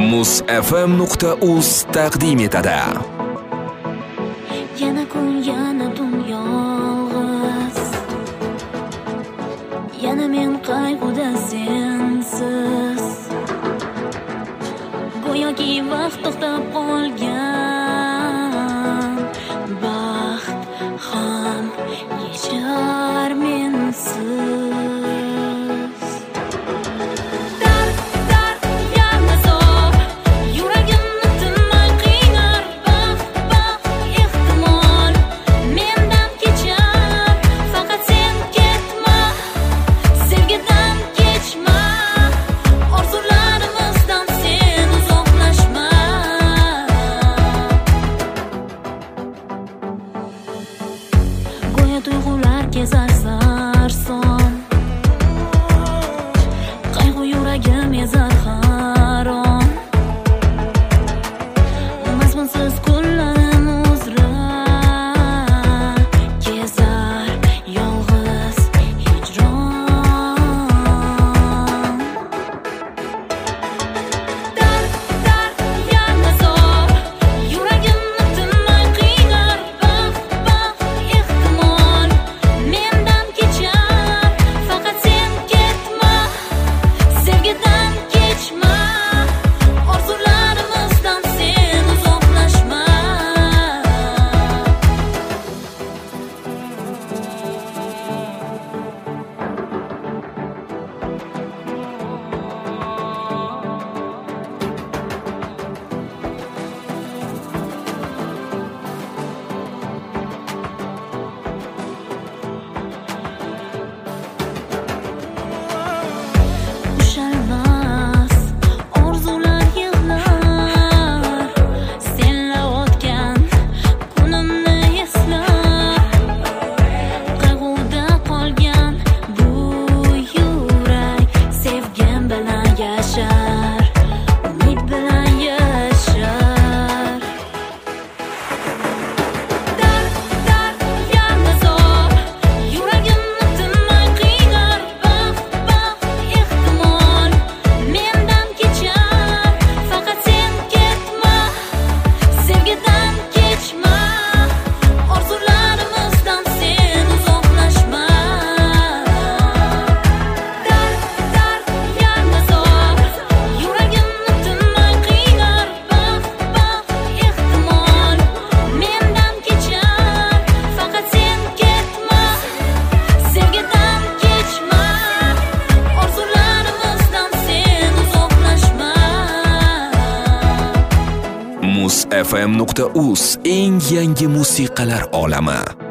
Muz.fm.uz taqdim etadi. Yana kun, yana tun yolg'iz, yana men qayg'uda sensiz. Go'yoki vaqt to'xtab qolgan, baxt ham yechar mensiz. Tuyg'ular kezar sarson, qayg'u yuragim ezar haron. Mazmunsiz kunlarim uzra kezar yolg'iz hijron. Dard yana zo'r, yuragimni tinmay qiynar. Baxt ehtimol mendan kechar, faqat sen ketma, sevgidan kechma, orzularimizdan sen uzoqlashma. Ushalmas orzular yig'lar, senla o'tgan kunimni eslab. Qayg'uda qolgan bu yurak sevgim bilan yashar, umid bilan yashar. Dard yana zo'r, yuragimni tinmay qiynar. Baxt ehtimol mendan kechar, faqat sen ketma, sevgidan kechma, orzularimizdan sen uzoqlashma. Dard yana zo'r, yuragimni tinmay qiynar. Baxt ehtimol mendan kechar, faqat sen ketma, sevgidan kechma, orzularimizdan sen uzoqlashma. Muz.fm.uz eng yangi musiqalar olami.